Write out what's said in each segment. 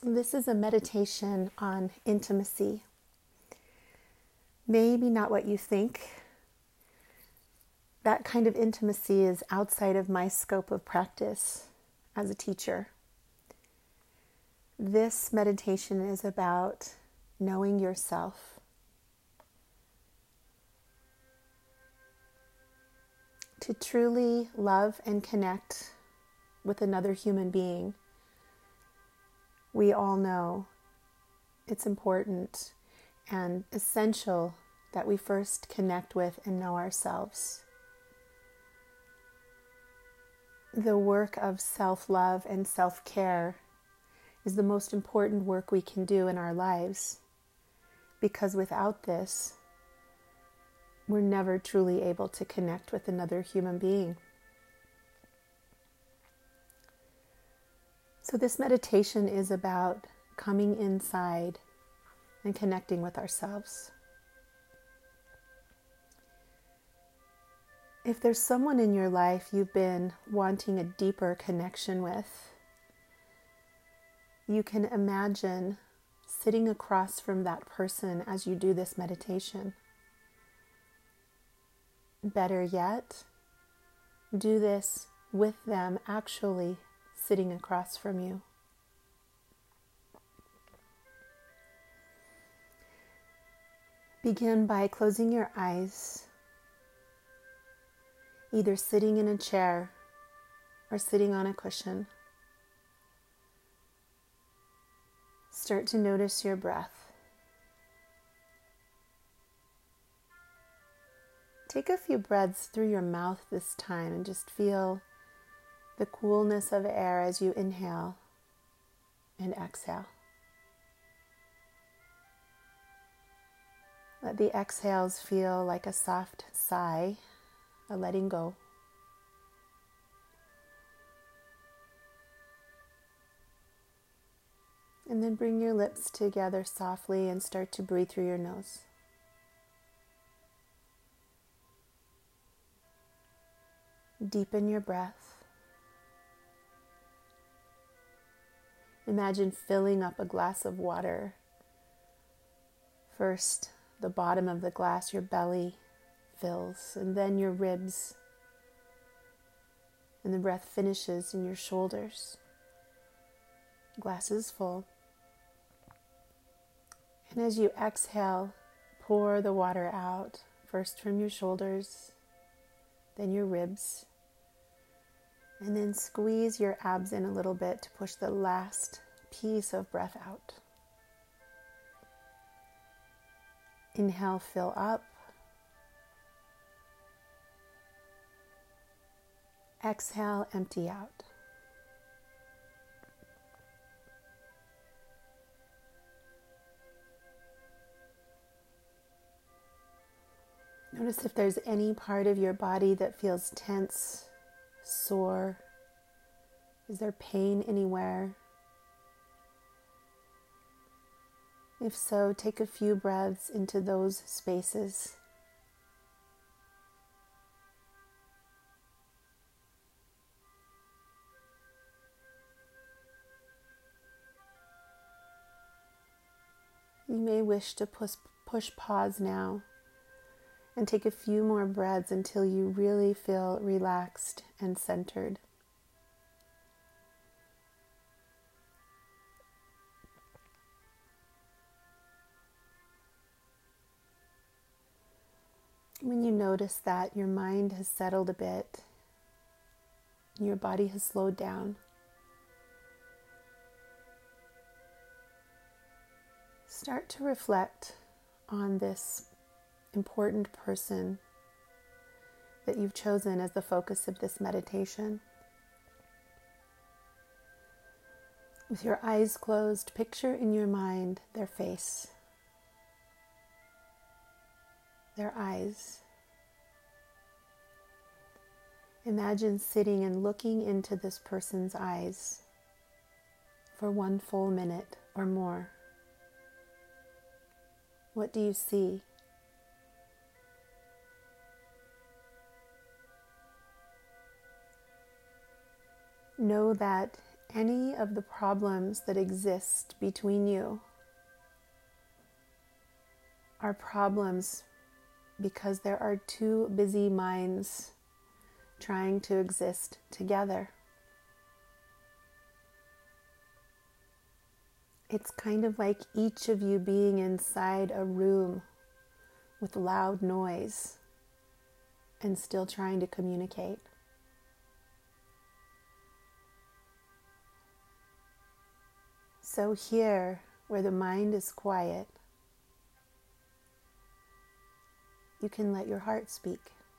This is a meditation on intimacy. Maybe not what you think. That kind of intimacy is outside of my scope of practice as a teacher. This meditation is about knowing yourself. To truly love and connect with another human being, we all know it's important and essential that we first connect with and know ourselves. The work of self-love and self-care is the most important work we can do in our lives, because without this, we're never truly able to connect with another human being. So this meditation is about coming inside and connecting with ourselves. If there's someone in your life you've been wanting a deeper connection with, you can imagine sitting across from that person as you do this meditation. Better yet, do this with them actually sitting across from you. Begin by closing your eyes, either sitting in a chair or sitting on a cushion. Start to notice your breath. Take a few breaths through your mouth this time and just feel the coolness of air as you inhale and exhale. Let the exhales feel like a soft sigh, a letting go. And then bring your lips together softly and start to breathe through your nose. Deepen your breath. Imagine filling up a glass of water. First, the bottom of the glass, your belly fills, and then your ribs. And the breath finishes in your shoulders. Glass is full. And as you exhale, pour the water out, first from your shoulders, then your ribs. And then squeeze your abs in a little bit to push the last piece of breath out. Inhale, fill up. Exhale, empty out. Notice if there's any part of your body that feels tense, sore. Is there pain anywhere? If so, take a few breaths into those spaces. You may wish to push pause now and take a few more breaths until you really feel relaxed and centered. When you notice that your mind has settled a bit, your body has slowed down, start to reflect on this important person that you've chosen as the focus of this meditation. With your eyes closed, picture in your mind their face, their eyes. Imagine sitting and looking into this person's eyes for 1 full minute or more. What do you see? Know that any of the problems that exist between you are problems because there are two busy minds trying to exist together. It's kind of like each of you being inside a room with loud noise and still trying to communicate. So here, where the mind is quiet, you can let your heart speak.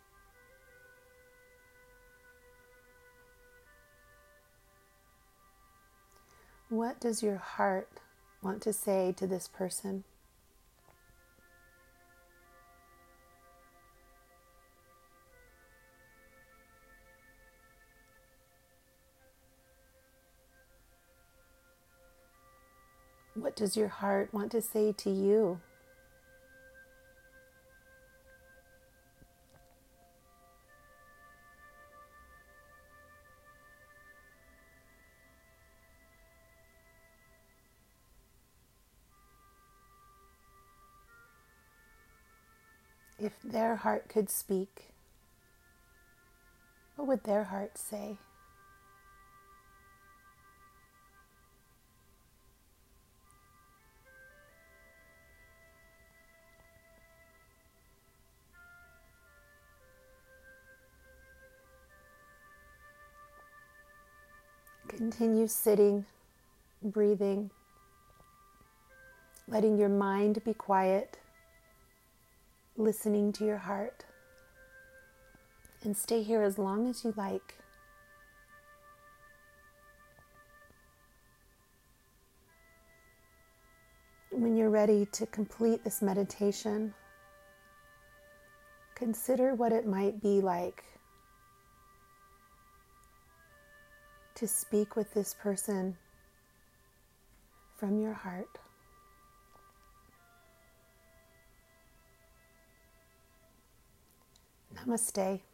What does your heart want to say to this person? What does your heart want to say to you? If their heart could speak, what would their heart say? Continue sitting, breathing, letting your mind be quiet, listening to your heart, and stay here as long as you like. When you're ready to complete this meditation, consider what it might be like to speak with this person from your heart. Namaste.